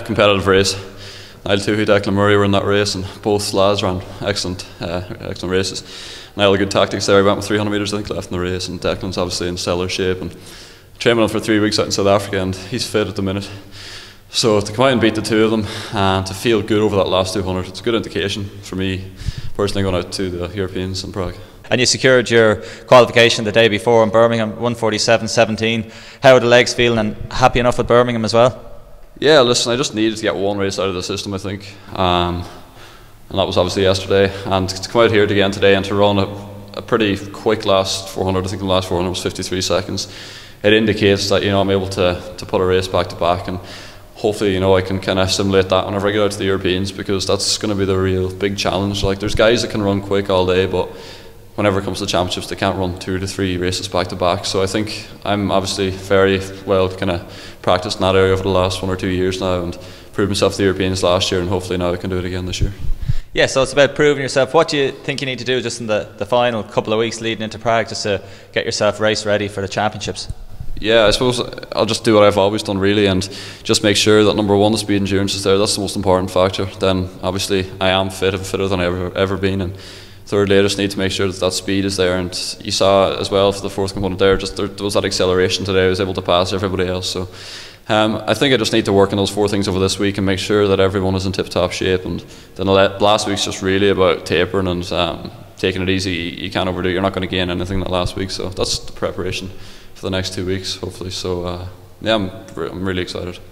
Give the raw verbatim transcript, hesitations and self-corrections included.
Competitive race. Niall Tuohy, Declan Murray were in that race, and both lads ran excellent, uh, excellent races. Niall had good tactics there. He went with three hundred metres I think left in the race, and Declan's obviously in stellar shape and training for three weeks out in South Africa, and he's fit at the minute. So to come out and beat the two of them and to feel good over that last two hundred, it's a good indication for me personally going out to the Europeans in Prague. And you secured your qualification the day before in Birmingham, one forty-seven seventeen. How are the legs feeling, and happy enough with Birmingham as well? Yeah, listen, I just needed to get one race out of the system, I think, um, and that was obviously yesterday. And to come out here again today and to run a, a pretty quick last four hundred, I think the last four hundred was fifty-three seconds, it indicates that, you know, I'm able to, to put a race back to back, and hopefully, you know, I can kind of simulate that whenever I get out to the Europeans, because that's going to be the real big challenge. Like, there's guys that can run quick all day, but whenever it comes to championships, they can't run two to three races back to back. So I think I'm obviously very well kind of practiced in that area over the last one or two years now, and proved myself to the Europeans last year, and hopefully now I can do it again this year. Yeah, so it's about proving yourself. What do you think you need to do just in the, the final couple of weeks leading into Prague, just to get yourself race ready for the championships? Yeah, I suppose I'll just do what I've always done really, and just make sure that number one, the speed endurance is there. That's the most important factor. Then obviously I am fit and fitter than I've ever, ever been, and thirdly I just need to make sure that that speed is there. And you saw as well for the fourth component there, just there, there was that acceleration today. I was able to pass everybody else. So um, I think I just need to work on those four things over this week and make sure that everyone is in tip-top shape. And then last week's just really about tapering and um, taking it easy. You can't overdo it. You're not going to gain anything that last week. So that's the preparation for the next two weeks, hopefully. So uh, yeah, I'm, I'm really excited.